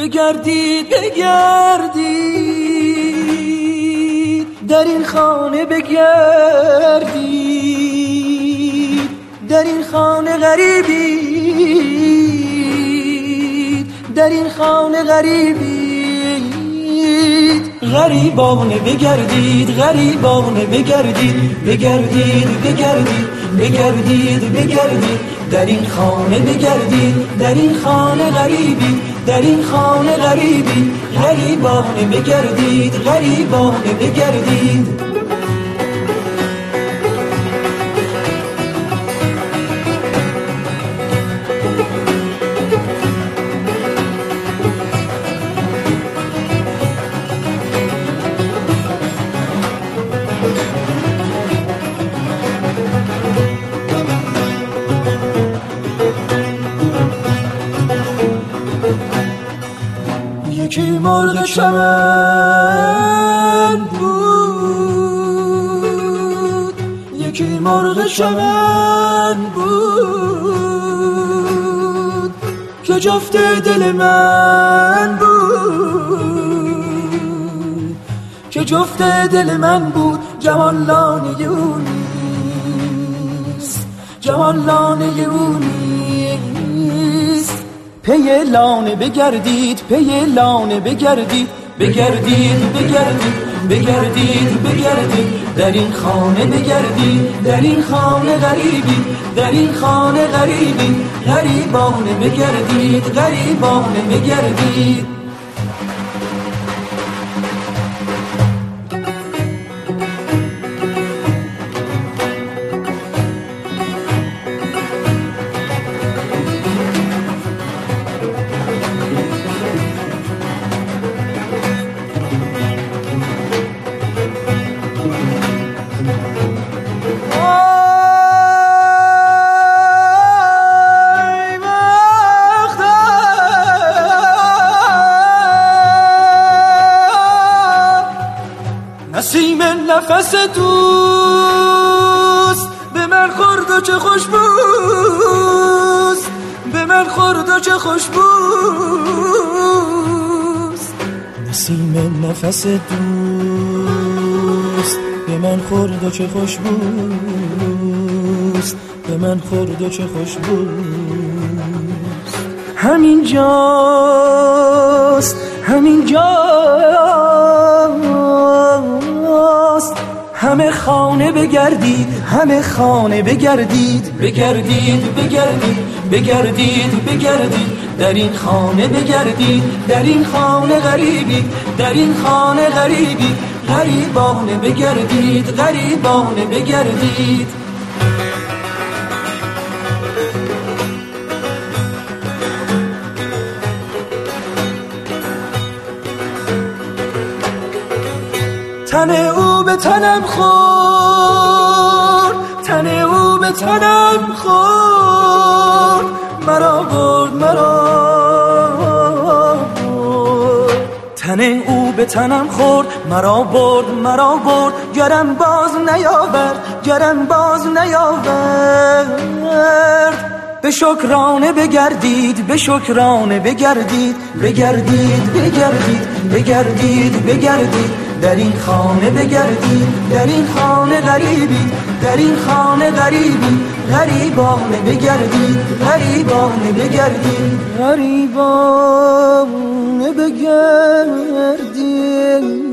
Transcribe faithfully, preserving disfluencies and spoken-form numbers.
بگردید بگردید در این خانه بگردید در این خانه غریبید در این خانه غریبید غریبانه بگردید غریبانه بگردید بگردید بگردید بگردید بگردید در این خانه بگردید در این خانه غریبی در این خانه غریبی غریبانه بگردید غریبانه بگردید یکی مرغ چمن بود یکی مرغ چمن بود که جفت دل من بود که جفت دل من بود جوان لانه اونیست جوان لانه اونیست پی لانه بگردید پی لانه بگردید بگردید بگردید بگردید بگردید در این خانه بگردید در این خانه غریبی در این خانه غریبی غریبانه بگردید غریبانه بگردید نسیم نفس دوست به من خورد و چه خوشبوست به من خورد و چه خوشبوست نسیم نفس دوست به من خورد و چه خوشبوست به من خورد و چه خوشبوست همین جاست همین جاست همه خانه بگردید همه خانه بگردید بگردید بگردید بگردید بگردید در این خانه بگردید در این خانه غریبی در این خانه غریبی غریبانه بگردید غریبانه بگردید تن او به تنم خورد تن او به تنم خورد مرا برد مرا برد تن او به تنم خورد مرا برد مرا برد گرم باز نیاورد گرم باز نیاورد به شکرانه بگردید به شکرانه بگردید بگردید بگردید بگردید بگردید در این خانه بگردید در این خانه غریبی در این خانه غریبی غریبانه بگردید غریبانه بگردید غریبانه بگردید